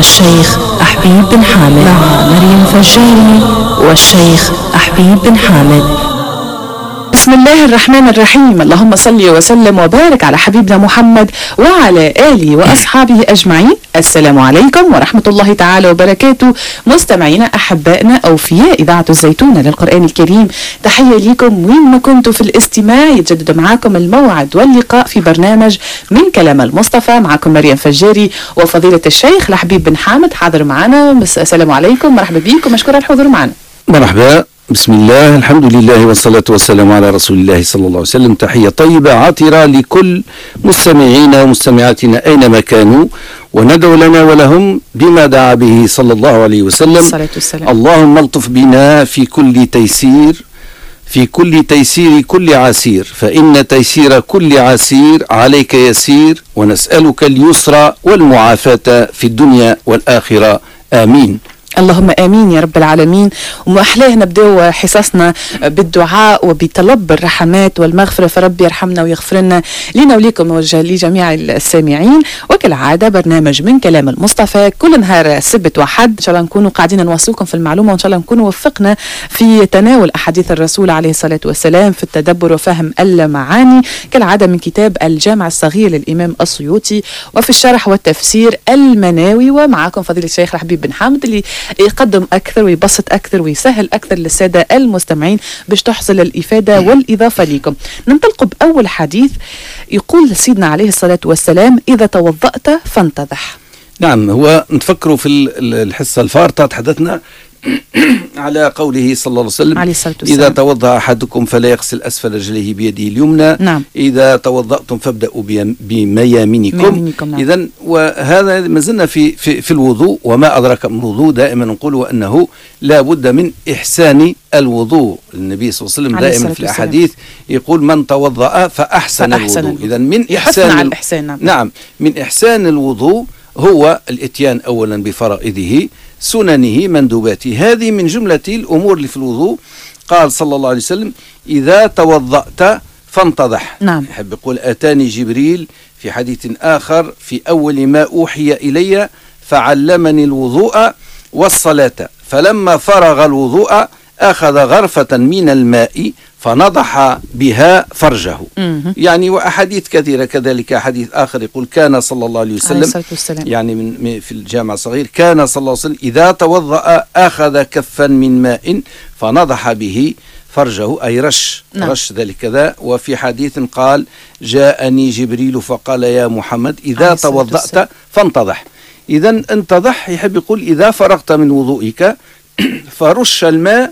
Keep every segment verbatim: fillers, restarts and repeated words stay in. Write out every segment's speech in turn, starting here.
الشيخ أحبيب بن حامد مع مريم فجاري والشيخ أحبيب بن حامد. بسم الله الرحمن الرحيم. اللهم صل وسلم وبارك على حبيبنا محمد وعلى آله وأصحابه أجمعين. السلام عليكم ورحمة الله تعالى وبركاته. مستمعينا أحبائنا أوفياء إذاعة الزيتونة للقرآن الكريم، تحية لكم وين ما كنتوا في الاستماع. يتجدد معكم الموعد واللقاء في برنامج من كلام المصطفى. معكم مريم فجاري وفضيلة الشيخ الحبيب بن حامد حاضر معنا. السلام عليكم، مرحبا بكم، مشكور الحضور معنا. مرحبا، بسم الله، الحمد لله والصلاة والسلام على رسول الله صلى الله عليه وسلم. تحية طيبة عاطرة لكل مستمعينا ومستمعاتنا أينما كانوا، وندعو لنا ولهم بما دعا به صلى الله عليه وسلم. الصلاة والسلام. اللهم الطف بنا في كل تيسير في كل تيسير كل عسير، فإن تيسير كل عسير عليك يسير، ونسألك اليسر والمعافاة في الدنيا والآخرة، آمين. اللهم آمين يا رب العالمين. وأحلاه نبدأ حصصنا بالدعاء وبطلب الرحمات والمغفرة، فرب يرحمنا ويغفر لنا لنا وليكم وجه لجميع السامعين. وكالعادة برنامج من كلام المصطفى كل نهار سبت وحد، إن شاء الله نكونوا قاعدين نوصلكم في المعلومة، وإن شاء الله نكونوا وفقنا في تناول أحاديث الرسول عليه الصلاة والسلام في التدبر وفهم المعاني، كالعادة من كتاب الجامع الصغير للإمام السيوطي، وفي الشرح والتفسير المناوي. ومعكم فضيلة الشيخ الحبيب بن حامد اللي يقدم أكثر ويبسط أكثر ويسهل أكثر للسادة المستمعين باش تحصل الإفادة والإضافة لكم. ننطلق بأول حديث. يقول سيدنا عليه الصلاة والسلام: إذا توضأت فانتضح. نعم، هو نتفكروا في الحصة الفارطة تحدثنا على قوله صلى الله عليه وسلم: عليه الصلاة والسلام: إذا توضأ أحدكم فلا يغسل أسفل رجليه بيده اليمنى. نعم. إذا توضأتم فابدأوا بميامنكم. نعم. إذن وهذا ما زلنا في, في, في الوضوء، وما أدرك من الوضوء. دائما نقول أنه لا بد من إحسان الوضوء. النبي صلى الله عليه وسلم دائما في الأحاديث يقول: من توضأ فأحسن, فأحسن الوضوء. إذن من إحسان على الإحسان. نعم. نعم، من إحسان الوضوء هو الاتيان أولا بفرائضه، سننه، مندوباته. هذه من جملة الأمور اللي في الوضوء. قال صلى الله عليه وسلم: إذا توضأت فانتضح. نعم. يحب يقول: أتاني جبريل في حديث آخر في أول ما أوحي إلي فعلمني الوضوء والصلاة، فلما فرغ الوضوء أخذ غرفة من الماء فنضح بها فرجه. مم. يعني وأحاديث كثيرة كذلك. حديث آخر يقول: كان صلى الله عليه وسلم يعني من في الجامع الصغير، كان صلى الله عليه وسلم إذا توضأ أخذ كفا من ماء فنضح به فرجه، أي رش. نعم. رش ذلك كذا. وفي حديث قال: جاءني جبريل فقال: يا محمد إذا توضأت فانتضح. إذا انتضح يحب يقول: إذا فرغت من وضوئك فرش الماء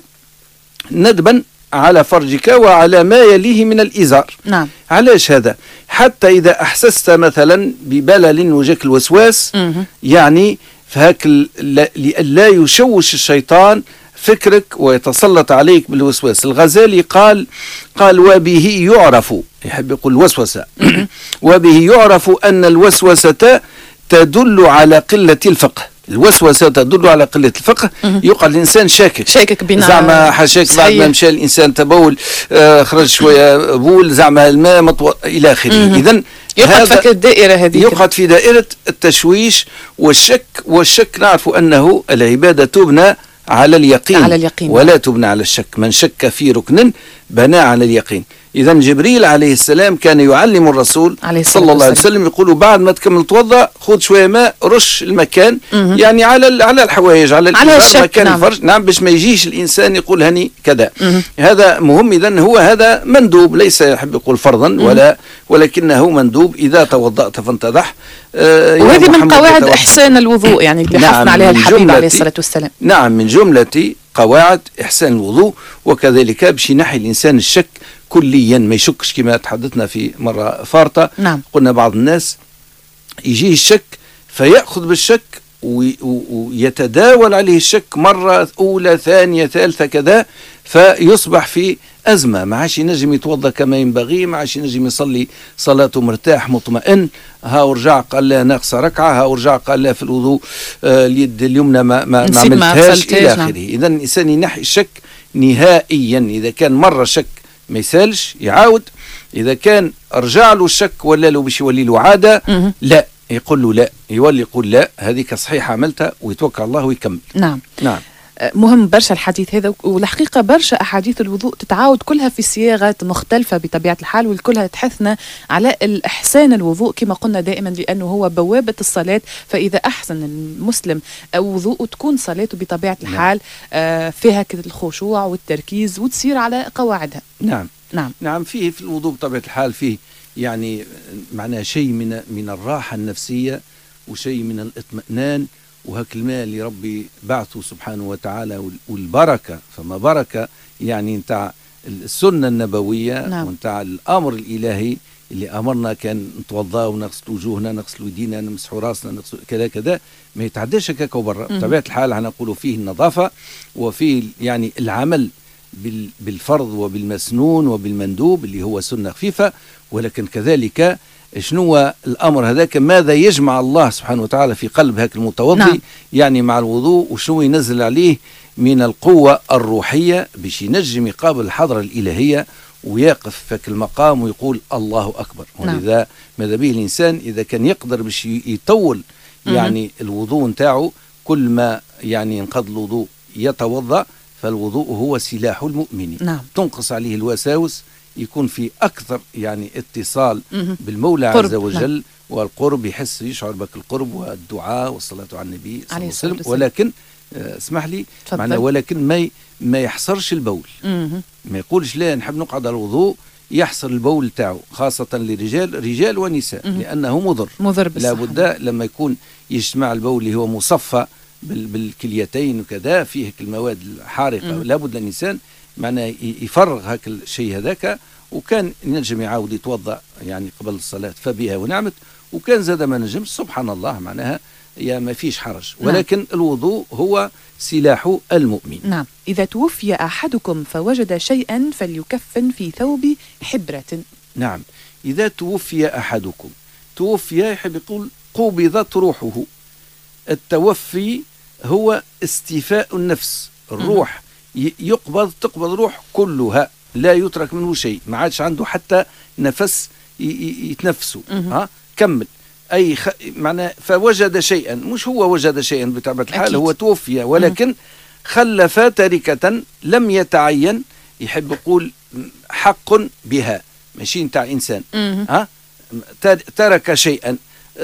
ندبا على فرجك وعلى ما يليه من الإزار. نعم. علاش هذا؟ حتى إذا أحسست مثلا ببلل وجاك الوسواس، مم. يعني فهك لا يشوش الشيطان فكرك ويتسلط عليك بالوسواس. الغزالي قال قال وبه يعرف، يحب يقول الوسوسة وبه يعرف أن الوسوسة تدل على قلة الفقه. الوسوسة تدل على قلة الفقه. يقع الإنسان شاكك شاكك بنا زعما حاشاك بعد ما مشى الإنسان تبول، آه خرج شوية بول، زعما الماء مطو إلى آخره. إذن يقعد في الدائرة هذه، يقعد في دائرة التشويش والشك. والشك نعرف أنه العبادة تبنى على اليقين, على اليقين ولا تبنى على الشك. من شك في ركن بنى على اليقين. إذا جبريل عليه السلام كان يعلم الرسول صلى الله عليه وسلم، يقول: بعد ما تكمل توضأ خذ شوية ماء، رش المكان، مم. يعني على على الحوايج، على, على مكان نعم. الفرج. نعم، باش ما يجيش الإنسان يقول هني كذا. هذا مهم. إذا هو هذا مندوب، ليس يحب يقول فرضا، مم. ولا ولكنه مندوب. إذا توضأت فانتضح. آه وهذه من قواعد إحسان الوضوء، يعني اللي نعم، حثنا عليها الحبيب عليه الصلاة والسلام. نعم، من جملة قواعد إحسان الوضوء. وكذلك باش ينحي الإنسان الشك كليا، ما يشكش كما تحدثنا في مرة فارطة. نعم. قلنا بعض الناس يجيه الشك فيأخذ بالشك ويتداول عليه الشك مرة أولى ثانية ثالثة كذا، فيصبح في أزمة، ما عادش ينجم يتوضأ كما ينبغي، ما عادش ينجم يصلي صلاته مرتاح مطمئن. ها ورجع قال لا ناقص ركعة، ها ورجع قال لا في الوضوء آه اليد اليمنى ما, ما, ما عملتهاش إلى آخره. إذا الإنسان ينحي الشك نهائيا. إذا كان مرة شك ما يسالش يعاود، إذا كان رجع له الشك ولا له باش يولي له عادة لا يقول له لا، يولي يقول لا هذيك صحيح عملتها ويتوكل الله ويكمل. نعم نعم مهم برشا الحديث هذا، والحقيقة برشا أحاديث الوضوء تتعاود كلها في صياغات مختلفة بطبيعة الحال، والكلها تحثنا على الإحسان الوضوء كما قلنا دائما، لأنه هو بوابة الصلاة. فإذا أحسن المسلم وضوء تكون صلاته بطبيعة الحال آه فيها كده الخشوع والتركيز وتصير على قواعدها. نعم نعم نعم فيه في الوضوء بطبيعة الحال فيه يعني معناه شيء من من الراحة النفسية وشيء من الاطمئنان، وهك الماء اللي ربي بعثه سبحانه وتعالى والبركة، فما بركة يعني نتاع السنة النبوية نعم. ونتاع الأمر الإلهي اللي أمرنا كان نتوضا ونغسل وجوهنا نغسل يدينا نمسح راسنا نغسل كذا كذا، ما يتعداش هكاك وبرا. بطبيعة الحال هنقول فيه النظافة وفيه يعني العمل بالفرض وبالمسنون وبالمندوب اللي هو سنة خفيفة، ولكن كذلك شنو الأمر هذاك ماذا يجمع الله سبحانه وتعالى في قلب هاك المتوضي نعم. يعني مع الوضوء وشنو ينزل عليه من القوة الروحية باش ينجم يقابل الحضرة الإلهية ويقف في المقام ويقول الله أكبر. نعم. ولذا ماذا به الإنسان إذا كان يقدر باش يطول يعني الوضوء نتاعو، كل ما يعني ينقض الوضوء يتوضأ، فالوضوء هو سلاح المؤمن. نعم. تنقص عليه الوساوس، يكون في أكثر يعني اتصال مم. بالمولى قرب. عز وجل. نعم. والقرب يحس يشعر بك القرب والدعاء والصلاة على النبي صلى الله عليه وسلم. وسلم. ولكن آه اسمح لي معنا، ولكن ما ما يحصرش البول. مم. ما يقولش لا نحب نقعد على الوضوء يحصر البول تاعو، خاصة للرجال رجال ونساء، مم. لأنه مضر مضر لابد لما يكون يجتمع البول اللي هو مصفى بالكليتين وكذا فيه المواد الحارقة، لابد الإنسان معناه يفرغ هاك الشيء هذاك، وكان ينجم يعاود يتوضأ يعني قبل الصلاة فبها ونعمت، وكان زاد ما نجمش سبحان الله معناها يا ما فيش حرج. ولكن نعم. الوضوء هو سلاح المؤمن. نعم. إذا توفي أحدكم فوجد شيئا فليكفن في ثوب حبرة. نعم إذا توفي أحدكم، توفي يحب يقول قبضت روحه. التوفي هو استيفاء النفس، الروح يقبض تقبض روح كلها لا يترك منه شيء، ما عادش عنده حتى نفس يتنفسه. ها كمل أي خ... معناه فوجد شيئا، مش هو وجد شيئا بطبيعة الحال، هو توفي ولكن خلف تركة لم يتعين، يحب يقول حق بها ماشي نتاع إنسان. ها ترك شيئا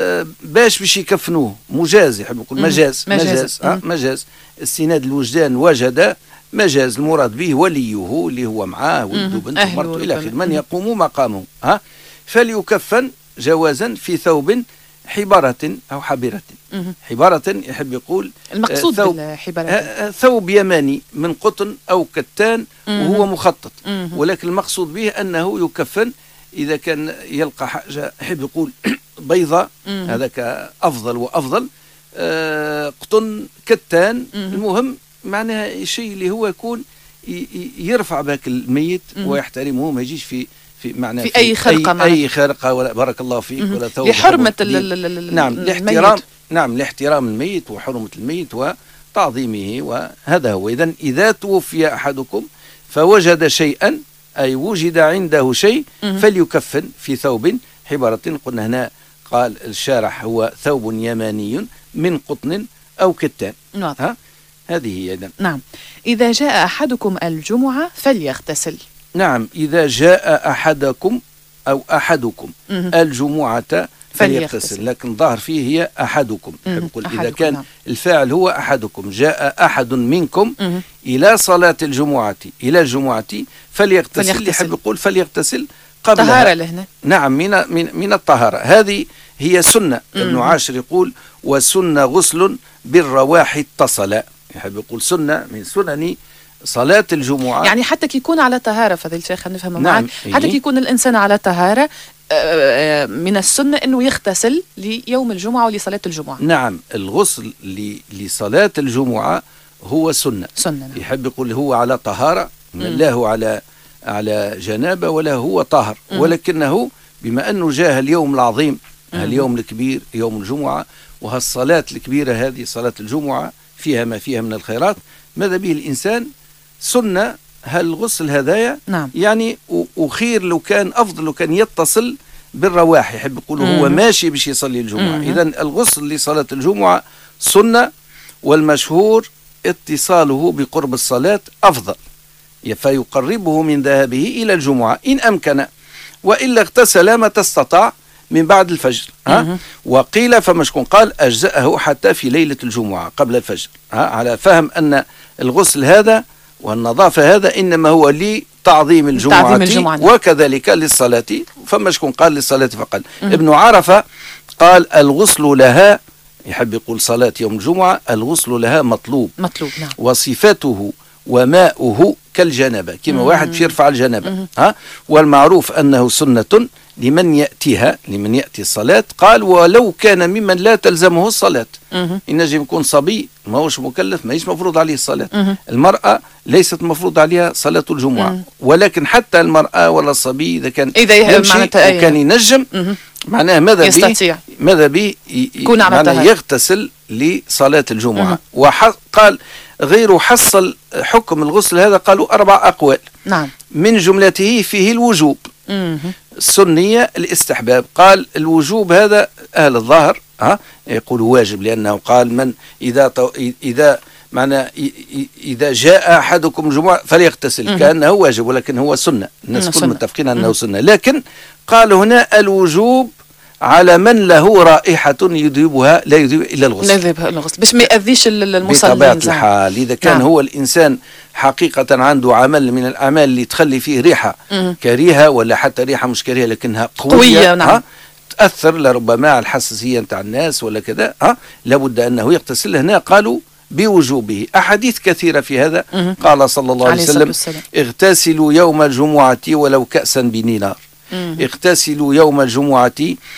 باش باش يكفنوه، مجاز يحب يقول مجاز مجاز مجاز, ها مجاز. استناد الوجدان وجد مجاز، المراد به وليه اللي هو معاه ولده بنته مرته إلى آخره من يقوم مقامه. ها فليكفن جوازا في ثوب حبارة أو حبيرة. حبارة يحب يقول المقصود ثوب بالحبارة ثوب يماني من قطن أو كتان وهو مخطط، ولكن المقصود به أنه يكفن إذا كان يلقى حاجة يحب يقول بيضة، هذاك أفضل وأفضل. آه قطن كتان، المهم معناها شيء اللي هو يكون يرفع بك الميت ويحترمه، ما يجيش في في معنى في, في أي خرقة أي, أي خرقة ولا بارك الله فيك ولا ثوب لحرمة ال نعم لاحترام نعم لاحترام الميت وحرمة الميت وتعظيمه، وهذا هو. إذن إذا توفي أحدكم فوجد شيئا أي وجد عنده شيء فليكفن في ثوب حبارة. قلنا هنا قال الشارح هو ثوب يماني من قطن أو كتان. ها هذه هي. إذن نعم إذا جاء أحدكم الجمعة فليغتسل. نعم إذا جاء أحدكم أو أحدكم الجمعة فليغتسل، لكن ظاهر فيه هي أحدكم. يقول إذا كان نعم. الفاعل هو أحدكم، جاء أحد منكم مم. إلى صلاة الجمعة إلى الجمعة فليغتسل, فليغتسل. يحب يقول فليغتسل قبلها طهارة لهنا. نعم من من من الطهارة، هذه هي سنة. ابن عاشر يقول وسنة غسل بالرواح اتصل، يحب يقول سنة من سنن صلاة الجمعة، يعني حتى كي يكون على طهارة فضيلة الشيخ نفهم نعم. معك حتى كي يكون الإنسان على طهارة من السنة أنه يغتسل ليوم الجمعة ولصلاة الجمعة. نعم الغسل لصلاة الجمعة هو سنة, سنة نعم. يحب يقول هو على طهارة، لا هو على على جنابة ولا هو طاهر، ولكنه بما أنه جاء اليوم العظيم اليوم الكبير يوم الجمعة، وهالصلاة الكبيرة هذه صلاة الجمعة فيها ما فيها من الخيرات، ماذا به الإنسان سنة هالغسل هدايا. نعم. يعني وخير لو كان أفضل لو كان يتصل بالرواح، يحب يقول هو ماشي باش يصلي الجمعة. إذن الغسل لصلاة الجمعة سنة، والمشهور اتصاله بقرب الصلاة أفضل، فيقربه من ذهابه إلى الجمعة إن أمكن، وإلا اغتسل متى استطاع من بعد الفجر. ها؟ وقيل فما شكون قال أجزأه حتى في ليلة الجمعة قبل الفجر، ها؟ على فهم أن الغسل هذا والنظافة هذا إنما هو لتعظيم الجمعة, تعظيم الجمعة وكذلك للصلاة. فما شكون قال للصلاة فقط. ابن عرفة قال الغسل لها، يحب يقول صلاة يوم الجمعة الغسل لها مطلوب مطلوب نعم. وصفته وماؤه كالجنبة، كما واحد في يرفع الجنبة. ها؟ والمعروف أنه سنة لمن يأتيها، لمن يأتي الصلاة. قال ولو كان ممن لا تلزمه الصلاة، ينجم يكون صبي ما هوش مكلف ما هيش مفروض عليه الصلاة. مه. المرأة ليست مفروض عليها صلاة الجمعة. مه. ولكن حتى المرأة ولا الصبي إذا كان إذا يمشي وكان ينجم معناه ماذا يستطيع ماذا به معناه يغتسل لصلاة الجمعة. وقال غير حصل حكم الغسل هذا قالوا أربع أقوال. نعم. من جملته فيه الوجوب، مه. السنية الاستحباب. قال الوجوب هذا أهل الظاهر ها يقول واجب، لأنه قال من إذا إذا معنى إذا جاء أحدكم الجمعة فليغتسل، كأنه واجب ولكن هو سنة، الناس كل متفقين أنه سنة. لكن قال هنا الوجوب على من له رائحة يذهبها لا يذهب إلا الغسل، لا يذهبها الغسل باش ما يأذيش المصلين. بطبيعة الحال إذا كان نعم. هو الإنسان حقيقة عنده عمل من الأعمال اللي تخلي فيه ريحة مم. كريهة ولا حتى ريحة مش كريهة لكنها قوية, قوية نعم. تأثر لربما على الحساسية نتاع الناس ولا كذا، ها لابد أنه يغتسل. هنا قالوا بوجوبه، أحاديث كثيرة في هذا. مم. قال صلى الله عليه وسلم اغتسلوا يوم الجمعة ولو كأسا بنينار، اغتسلوا يوم الجمعة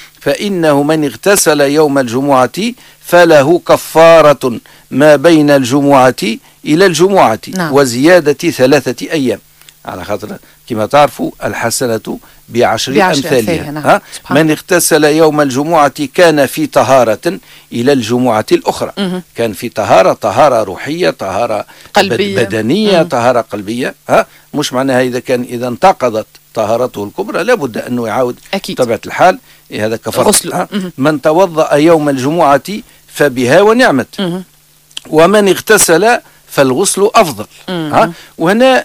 فإنه من اغتسل يوم الجمعة فله كفارة ما بين الجمعة إلى الجمعة. نعم. وزيادة ثلاثة أيام، على خاطر كما تعرفوا الحسنة بعشر, بعشر أمثالها. نعم. ها؟ من اغتسل يوم الجمعة كان في طهارة إلى الجمعة الأخرى. مه. كان في طهارة، طهارة روحية، طهارة قلبية. بدنية. مه. طهارة قلبية. ها؟ مش معناها إذا كان إذا انتقضت طهارته الكبرى لابد أنه يعود بطبيعة الحال هذا كفر. من توضأ يوم الجمعة فبها ونعمت، ومن اغتسل فالغسل أفضل. ها؟ وهنا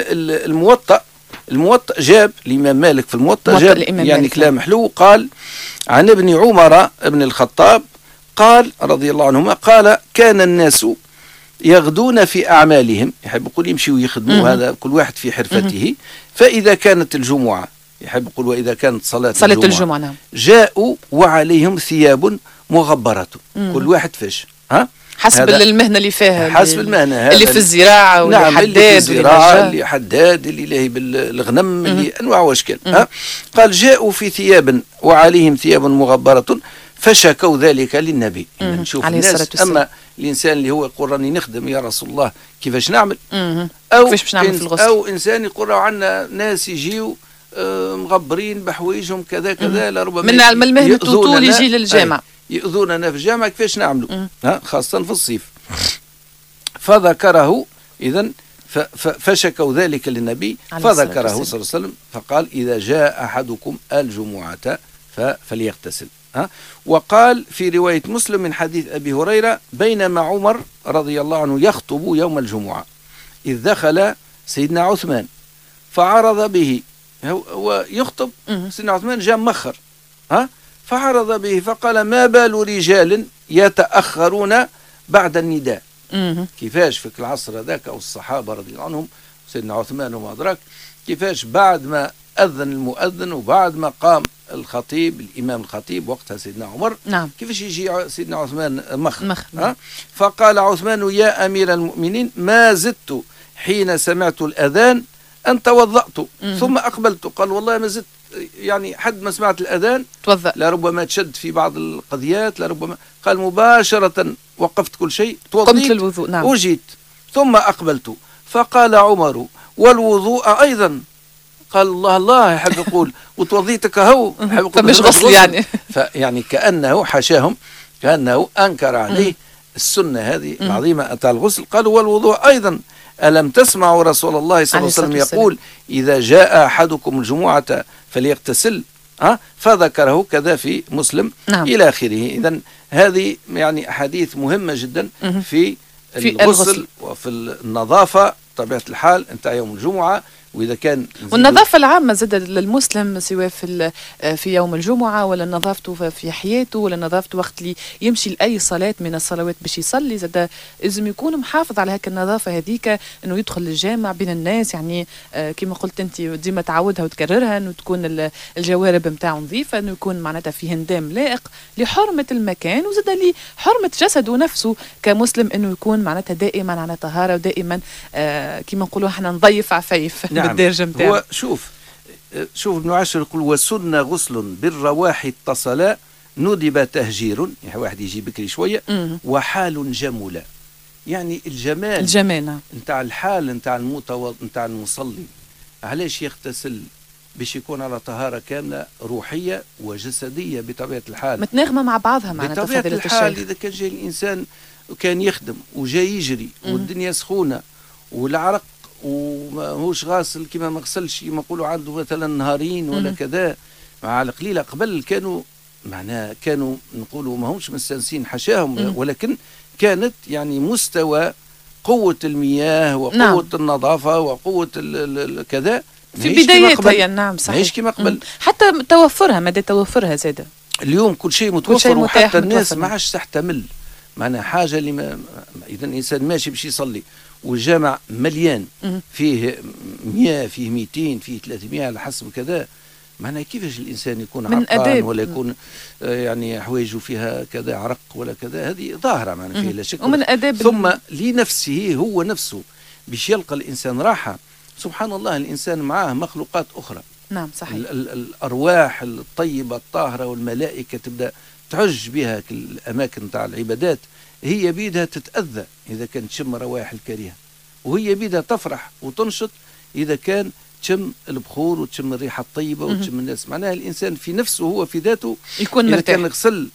الموطأ الموطأ جاب الإمام مالك في الموطأ جاب يعني كلام حلو. قال عن ابن عمر ابن الخطاب قال رضي الله عنهما قال كان الناس يغدون في أعمالهم، يحب يقول يمشوا ويخدموا، هذا كل واحد في حرفته. مم. فإذا كانت الجمعة، يحب يقول وإذا كانت صلاة, صلاة الجمعة, الجمعة نعم. جاءوا وعليهم ثياب مغبرة. مم. كل واحد فيش ها حسب المهنة اللي فيها، حسب المهنة اللي في الزراعة واللي نعم حداد، اللي في الزراعة اللي حداد اللي لاهي بالغنم اللي أنواع وأشكال. ها؟ قال جاءوا في ثياب وعليهم ثياب مغبرة فشكوا ذلك للنبي. يعني نشوف الناس، أما الإنسان اللي هو يقول راني نخدم يا رسول الله كيفاش نعمل، أو كيفاش باش نعمل في الغسل، أو إنسان يقول عندنا ناس يجيو مغبرين بحويجهم كذا كذا، لربما من المهنة طول يجي للجامع يؤذوننا في الجامع كيفاش نعملوا، ها خاصة في الصيف. فذكره إذن فشكوا ذلك للنبي فذكره صلى الله عليه وسلم فقال إذا جاء أحدكم الجمعة فليغتسل. ها؟ وقال في رواية مسلم من حديث أبي هريرة بينما عمر رضي الله عنه يخطب يوم الجمعة إذ دخل سيدنا عثمان فعرض به، هو يخطب سيدنا عثمان جاء مخر، ها فعرض به فقال ما بال رجال يتأخرون بعد النداء. كيفاش في العصر ذاك أو الصحابة رضي الله عنهم سيدنا عثمان وما أدراك كيفاش بعد ما أذن المؤذن وبعد ما قام الخطيب الإمام الخطيب وقتها سيدنا عمر، نعم. كيفاش يجي سيدنا عثمان مخر, مخر. ها؟ فقال عثمان يا أمير المؤمنين ما زدت حين سمعت الأذان أن توضأت ثم أقبلت. قال والله ما زدت يعني حد ما سمعت الأذان توضأ، لربما تشد في بعض القضيات لربما. قال مباشرة وقفت كل شيء توضيت للوضوء، نعم. وجيت ثم أقبلت. فقال عمر والوضوء أيضا. قال الله الله يحب يقول وتوضيتك هو فمش غسل يعني. فيعني كأنه حشاهم كأنه أنكر عليه السنة هذه العظيمة أتى الغسل. قالوا والوضوء أيضا ألم تسمعوا رسول الله صلى الله عليه وسلم يقول إذا جاء أحدكم الجمعة فليغتسل أه؟ فذكره كذا في مسلم. نعم. إلى آخره. إذن هذه يعني أحاديث مهمة جدا في, في الغسل, الغسل وفي النظافة طبيعة الحال نتاع يوم الجمعة. وإذا كان والنظافة العامة زاد للمسلم سواء في في يوم الجمعة ولا نظافته في حياته ولا نظافته وقت اللي يمشي لأي صلاة من الصلوات باش يصلي، زاد لازم يكون محافظ على هيك النظافة هذيك، إنه يدخل الجامع بين الناس يعني كما قلت أنت ديما تعودها وتكررها، إنه تكون الجوارب نتاعو نظيفة، إنه يكون معناتها فيه هندام لائق لحرمة المكان وزاد لحرمة جسده نفسه كمسلم، إنه يكون معناتها دائما على طهارة ودائما آه كما نقولوا احنا نضيف عفيف. نعم. بالدرجة متاعو. هو شوف شوف ابن عاشر يقول وسن غسل بالرواح اتصلا ندب تهجير، يعني واحد يجي بكري شويه، وحال جمله، يعني الجمال الجمال نتاع الحال نتاع المتوض نتاع المصلي، علاش يغتسل باش يكون على طهاره كامله روحيه وجسديه بطبيعه الحال متناغمه مع بعضها معناتها بطبيعه الحال. اذا كان جاي الانسان وكان يخدم وجاي يجري والدنيا سخونه والعرق وماهوش غاسل كما ما غسلش كما نقولوا عنده مثلا نهارين ولا كذا، مع القليله قبل كانوا معناها كانوا نقولوا ماهمش مستانسين حشاهم، ولكن كانت يعني مستوى قوه المياه وقوه نعم. النظافه وقوه كذا في بدايتها. نعم صحيح. ماهيش كما قبل، حتى توفرها مدى توفرها زاده اليوم كل شيء متوفر، وحتى الناس ما عادش تحتمل معناها حاجه اللي ما اذا الانسان ماشي باش يصلي والجامع مليان فيه مئة فيه مئتين فيه ثلاثمئة على حسب كذا، معناها كيفاش الانسان يكون عرقان ولا يكون يعني حوايجه فيها كذا عرق ولا كذا، هذه ظاهره معناها فيها لا شك. ومن أداب ثم لنفسه هو نفسه باش يلقى الانسان راحه. سبحان الله الانسان معاه مخلوقات اخرى. نعم صحيح. ال ال الارواح الطيبه الطاهره والملائكه تبدا تعج بها الاماكن تاع العبادات، هي بيدها تتأذى إذا كانت تشم روائح الكريهة، وهي بيدها تفرح وتنشط إذا كان تشم البخور وتشم الريحة الطيبة وتشم الناس. معناها الإنسان في نفسه هو في ذاته يكون إذا مرتاح. كان غسل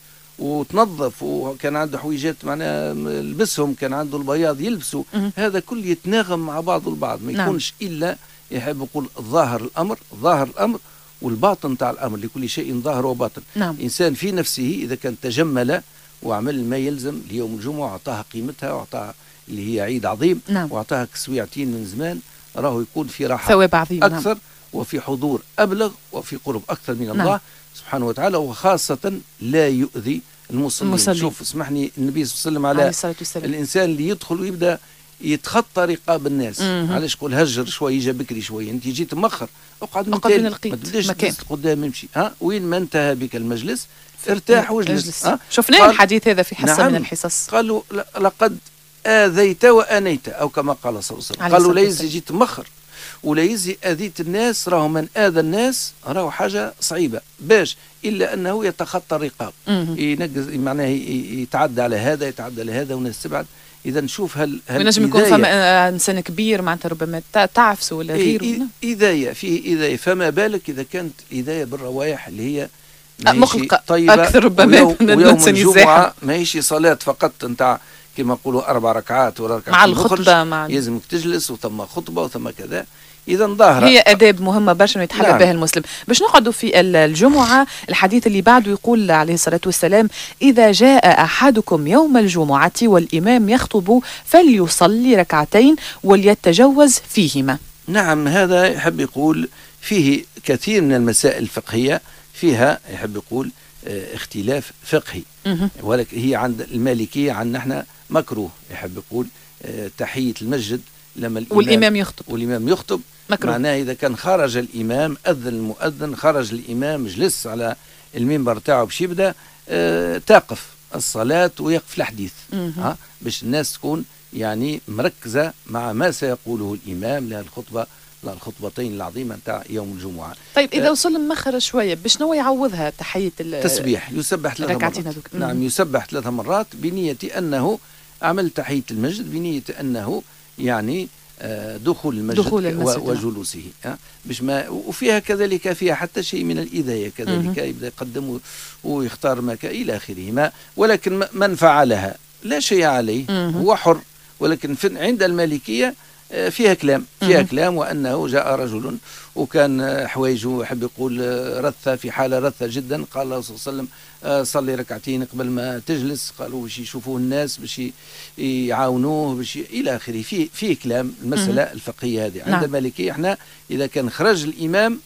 وتنظف وكان عنده حويجات معناها لبسهم، كان عنده البياض يلبسوا، هذا كل يتناغم مع بعضه البعض، ما يكونش نعم. إلا يحب يقول ظاهر الأمر ظاهر الأمر والباطن تاع الأمر، لكل شيء ظاهر وباطن. نعم. الإنسان في نفسه إذا كان تجمل وعمل ما يلزم ليوم الجمعة وأعطاها قيمتها وأعطاها اللي هي عيد عظيم، نعم. وأعطاها كسويعتين من زمان، راهو يكون في راحة ثواب عظيم أكثر، نعم. وفي حضور أبلغ وفي قرب أكثر من الله نعم. سبحانه وتعالى، وخاصة لا يؤذي المصلين. شوف اسمحني النبي صلى الله عليه وسلم على الإنسان اللي يدخل ويبدأ يتخطى رقاب الناس، علاش قول هجر شوي يجي بكري شوي، انت جيت مأخر اقعد من تالي، ما تبداش قدام امشي، ها وين ما انتهى بك المجلس ارتاح واجلس. شفناه الحديث هذا في حصة نعم. من الحصص قالوا لقد آذيت وأنيت أو كما قال صلى الله عليه وسلم، قالوا لا يزي جيت مأخر ولا يزي أذيت الناس، راهو من آذى الناس راهو حاجة صعيبة باش إلا أنه يتخطى الرقاب، ينقز معناه يتعدى على هذا يتعدى على هذا والناس تبعد. إذا نشوف هل هل ينجم يكون فما إنسان كبير معناتها ربما تعفس ولا غيره، إذاية فيه إذاية، فما بالك إذا كانت إذاية بالروائح اللي هي مخلقة طيبة أكثر ربما من ويوم الجمعة ماهيش صلاة فقط نتاع كما نقولوا أربع ركعات ولا ركعتين مع الخطبة، مع يلزمك تجلس وثم خطبة وثم كذا. إذا ظاهرة هي آداب مهمة برشا يتحلى نعم. بها المسلم. باش نقعدوا في الجمعة، الحديث اللي بعده يقول عليه الصلاة والسلام: إذا جاء أحدكم يوم الجمعة والإمام يخطب فليصلي ركعتين وليتجوز فيهما. نعم، هذا يحب يقول فيه كثير من المسائل الفقهية، فيها يحب يقول اه اختلاف فقهي، ولكن هي عند المالكية عندنا احنا مكروه، يحب يقول اه تحية المسجد لما الإمام والإمام يخطب والإمام يخطب مكروه. معناه إذا كان خرج الإمام أذن المؤذن، خرج الإمام جلس على المنبر تاعه باش يبدأ اه تقف الصلاة ويقف الحديث، ها باش الناس تكون يعني مركزة مع ما سيقوله الإمام لها الخطبة لا الخطبتين العظيمة نتاع يوم الجمعة. طيب إذا وصل مأخر شوية باش نو يعوضها تحية التسبيح، يسبح ثلاث مرات. نعم يسبح ثلاث مرات بنية أنه عمل تحية المسجد، بنية أنه يعني دخول المسجد, دخول المسجد وجلوسه، باش ما وفيها كذلك فيها حتى شيء من الإذاية كذلك، يبدأ يقدم ويختار ما إلى آخره، ما ولكن من فعلها لا شيء عليه هو حر، ولكن عند المالكية فيها كلام فيها كلام وأنه جاء رجل وكان حوايجه يحب يقول رثة في حالة رثة جدا. قال الله صلى الله عليه وسلم صلي ركعتين قبل ما تجلس. قالوا باش يشوفوه الناس باش يعاونوه باش إلى آخره. فيه فيه كلام المسألة الفقهية هذه عند المالكية. احنا إذا كان خرج الإمام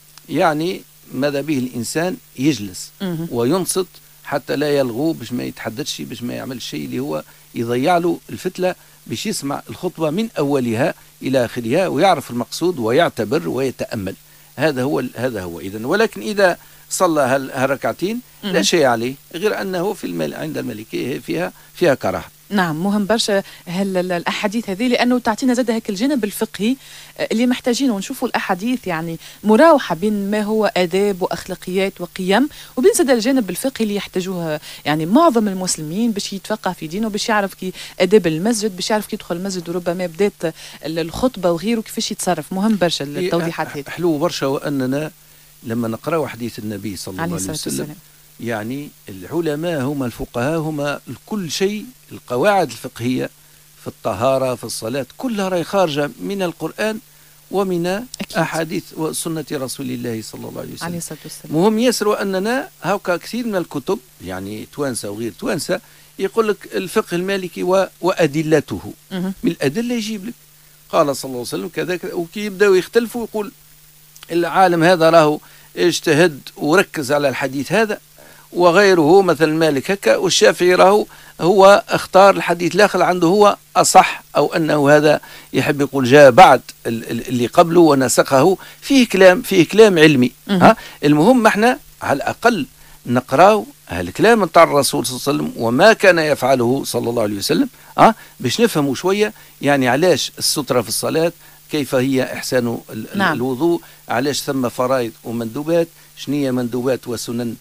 يعني ماذا به الإنسان يجلس وينصت حتى لا يلغو باش ما يتحدثش باش ما يعمل شيء اللي هو يضيع له الفتلة باش يسمع الخطبة من أولها إلى آخرها ويعرف المقصود ويعتبر ويتأمل. هذا هو هذا هو إذن. ولكن إذا صلى هالركعتين لا شيء عليه غير أنه في المال عند المالكية فيها فيها كراهة. نعم مهم برشا الأحاديث هذه لأنه تعطينا زاد هيك الجانب الفقهي اللي محتاجينه ونشوفوا الأحاديث يعني مراوحة بين ما هو آداب وأخلاقيات وقيم وبين زاد الجانب الفقهي اللي يحتاجوه يعني معظم المسلمين باش يتفقه في دينه باش يعرف كي آداب المسجد باش يعرف كي يدخل المسجد وربما بدات الخطبة وغيره كيفاش يتصرف. مهم برشا التوضيحات هذه. حلو برشا وأننا لما نقرأ حديث النبي صلى الله عليه وسلم يعني العلماء هم الفقهاء هم كل شيء القواعد الفقهية في الطهارة في الصلاة كلها راهي خارجة من القرآن ومن أكيد. أحاديث وسنة رسول الله صلى الله عليه وسلم عليه الصلاة والسلام. مهم ياسر وأننا هاكا كثير من الكتب يعني توانسة وغير توانسة يقول لك الفقه المالكي و... وأدلته من الأدلة يجيب لك قال صلى الله عليه وسلم كذا كذا وكي يبدأوا يختلفوا يقول العالم هذا راهو اجتهد وركز على الحديث هذا وغيره مثل مالك هكا والشافعي راهو هو اختار الحديث الاخر عنده هو اصح او انه هذا يحب يقول جاء بعد اللي قبله ونسخه. فيه كلام فيه كلام علمي. ها المهم احنا على الاقل نقراو الكلام نتاع الرسول صلى الله عليه وسلم وما كان يفعله صلى الله عليه وسلم ها باش نفهموا شويه يعني علاش الستره في الصلاه كيف هي احسان نعم. الوضوء علاش ثم فرائض ومندوبات شنية مندوبات وسنن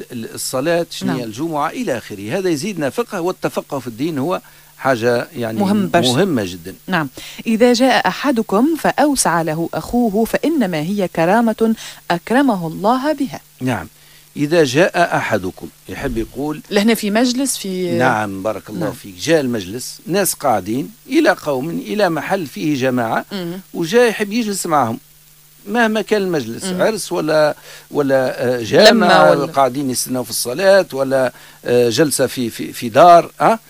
الصلاة شنية نعم. الجمعة إلى آخره. هذا يزيدنا فقه والتفقه في الدين هو حاجة يعني مهم مهمة جدا. نعم. إذا جاء أحدكم فأوسع له أخوه فإنما هي كرامة أكرمه الله بها. نعم. إذا جاء أحدكم يحب يقول لهنا في مجلس في نعم بارك الله نعم. فيك جاء المجلس ناس قاعدين إلى قوم إلى محل فيه جماعة م- وجاء يحب يجلس معهم مهما كان المجلس م- عرس ولا ولا جامع ولا قاعدين يستنوا في الصلاة ولا جلسة في في في دار أه؟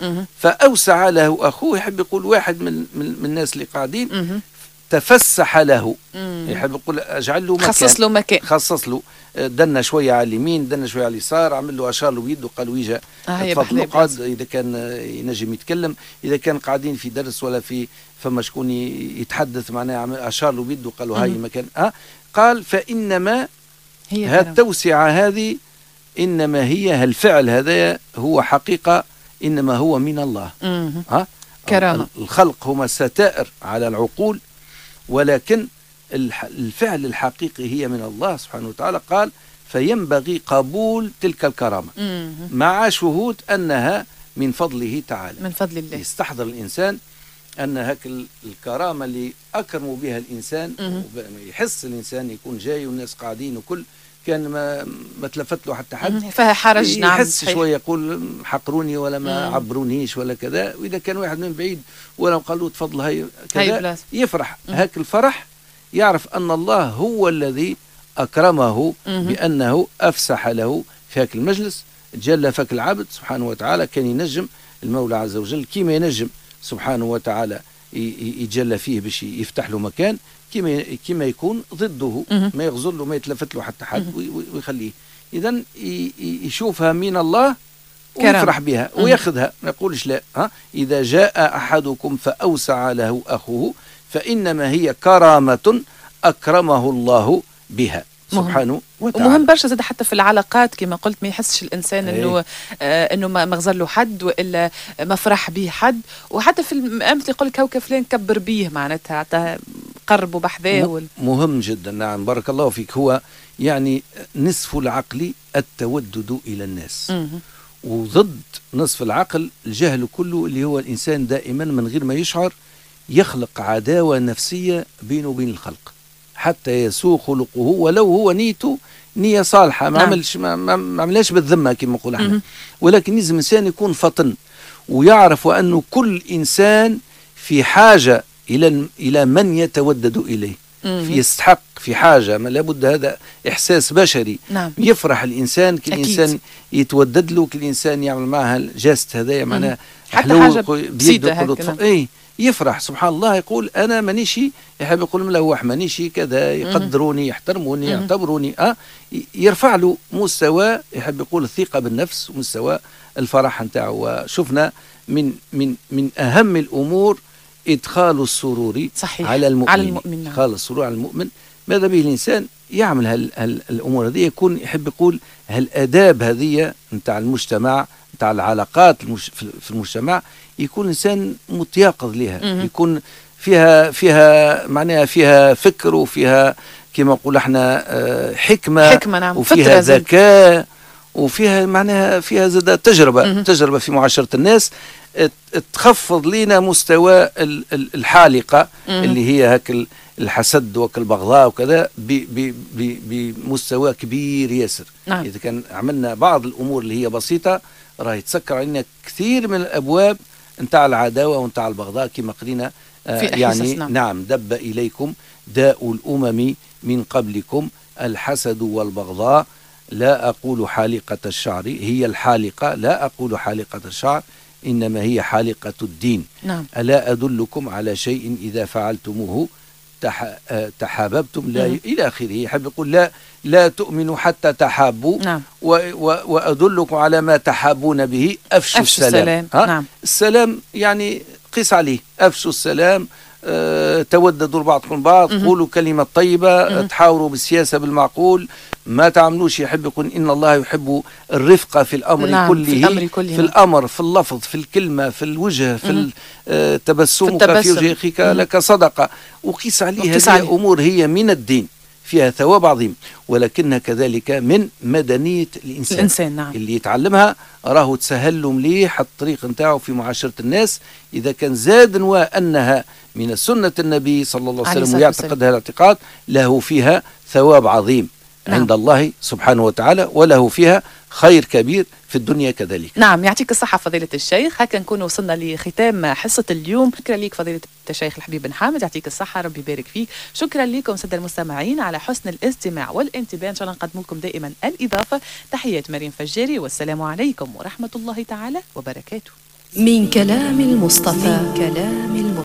فأوسع له أخوه يحب يقول واحد من من الناس اللي قاعدين م- تفسح له م- يحب يقول اجعل له مكان خصص له مكان خصص له دنا شويه على اليمين دنا شويه على اليسار عمل له اشار له بيده قال له يجا تفضل قعد اذا كان ينجم يتكلم اذا كان قاعدين في درس ولا في فما شكون يتحدث معناه اشار له بيده قال له هاي مكان اه قال فانما هي التوسعه هذه انما هي الفعل هذا هو حقيقه انما هو من الله ها كرامه الخلق هما ستائر على العقول ولكن الفعل الحقيقي هي من الله سبحانه وتعالى. قال فينبغي قبول تلك الكرامة مع شهود أنها من فضله تعالى من فضل الله. يستحضر الإنسان أن هك الكرامة اللي أكرموا بها الإنسان يحس الإنسان يكون جاي والناس قاعدين وكل كان ما ما تلفت له حتى حد فحرج نعم يحس شويه يقول حقروني ولا ما مم. عبرونيش ولا كذا. واذا كان واحد من بعيد ولا قال له تفضل هاي كذا يفرح مم. هاك الفرح يعرف ان الله هو الذي اكرمه مم. بانه افسح له في هاك المجلس. جل فك العبد سبحانه وتعالى كان ينجم المولى عز وجل كيما ينجم سبحانه وتعالى يتجلى فيه باش يفتح له مكان كما كما يكون ضده ما يغزل له ما يتلفت له حتى حد ويخليه. اذا يشوفها من الله ويفرح بها وياخذها ما يقولش لا. ها اذا جاء احدكم فاوسع له اخوه فانما هي كرامه اكرمه الله بها سبحانه وتعالى. ومهم برشا زاد حتى في العلاقات كما قلت ما يحسش الانسان انه آه انه ما غزر له حد والا ما فرح به حد. وحتى في الامثله يقول لك هاكا فلان كبر بيه معناتها حتى قربوا بحذاه وال... مهم جدا. نعم بارك الله فيك. هو يعني نصف العقل التودد الى الناس م- وضد نصف العقل الجهل كله اللي هو الانسان دائما من غير ما يشعر يخلق عداوه نفسيه بينه وبين الخلق حتى يسوء خلقه ولو هو نيته نية صالحة ما عملش ما, ما عملهاش بالذمة كما نقول احنا. ولكن لازم الإنسان يكون فطن ويعرف أنه كل إنسان في حاجة إلى إلى من يتودد إليه، في يستحق، في حاجة، ما لابد، هذا إحساس بشري. نعم. يفرح الإنسان كل إنسان يتودد له، كل إنسان يعمل معها الجست هذايا، معناها حتى حاجة بسيطة هكذا إيه يفرح سبحان الله، يقول أنا مانيشي، يحب يقول ملوح، مانيشي كذا، يقدروني، يحترموني، يعتبروني، أه يرفع له مستوى، يحب يقول الثقة بالنفس ومستوى الفرح نتاعو. وشفنا من من من أهم الأمور إدخال السرور صحيح. على المؤمن, على المؤمن. إدخال السرور على المؤمن. ماذا به الإنسان يعمل هال هال الأمور هذه، يكون يحب يقول هالآداب هذه نتاع المجتمع، نتاع العلاقات المش في المجتمع، يكون الإنسان متيقظ لها، يكون فيها فيها معناها فيها فكر، وفيها كما نقول احنا حكمة, حكمة نعم. وفيها ذكاء، وفيها معناها فيها زاد تجربة مم. تجربة في معاشرة الناس، تخفض لنا مستوى الحالقة مم. اللي هي هك الحسد والبغضاء وكذا بمستوى كبير ياسر. نعم. إذا كان عملنا بعض الأمور اللي هي بسيطة راح يتسكر علينا كثير من الأبواب نتاع العداوة ونتاع البغضاء، كما قرينا آه يعني نعم. نعم دب إليكم داء الأمم من قبلكم الحسد والبغضاء، لا أقول حالقة الشعر، هي الحالقة، لا أقول حالقة الشعر، إنما هي حالقة الدين. نعم. ألا أدلكم على شيء إذا فعلتموه تح... تحاببتم، لا ي... إلى آخره. يحب يقول لا لا تؤمنوا حتى تحابوا. نعم. و... و... وأدلكم على ما تحابون به، أفشوا أفشوا السلام, السلام. ها؟ نعم. السلام يعني قيس عليه، أفشوا السلام، أه... توددوا بعضكم بعض، قولوا كلمة طيبة، أه... تحاوروا بالسياسة بالمعقول، ما تعملوش. يحب يقول إن الله يحب الرفقة في الأمر نعم. كله، في الأمر كله، في الأمر، في اللفظ، في الكلمة، في الوجه، في التبسم، في وجه أخيك لك صدقة، وقيس عليه. هذه أمور هي من الدين، فيها ثواب عظيم، ولكنها كذلك من مدنية الإنسان, الإنسان نعم. اللي يتعلمها راهو تسهل له مليح الطريق نتاعه في معاشرة الناس، إذا كان زاد وأنها من سنة النبي صلى الله عليه وسلم ويعتقدها الاعتقاد، له فيها ثواب عظيم نعم. عند الله سبحانه وتعالى، وله فيها خير كبير في الدنيا كذلك. نعم، يعطيك الصحة فضيلة الشيخ. هكا نكون وصلنا لختام حصة اليوم. شكرا لك فضيلة الشيخ الحبيب بن حامد، يعطيك الصحة، ربي يبارك فيك. شكرا لكم سادة المستمعين على حسن الاستماع والانتباه، إن شاء الله نقدم لكم دائما الإضافة. تحيات مريم فجاري، والسلام عليكم ورحمة الله تعالى وبركاته. من كلام المصطفى، من كلام المصطفى.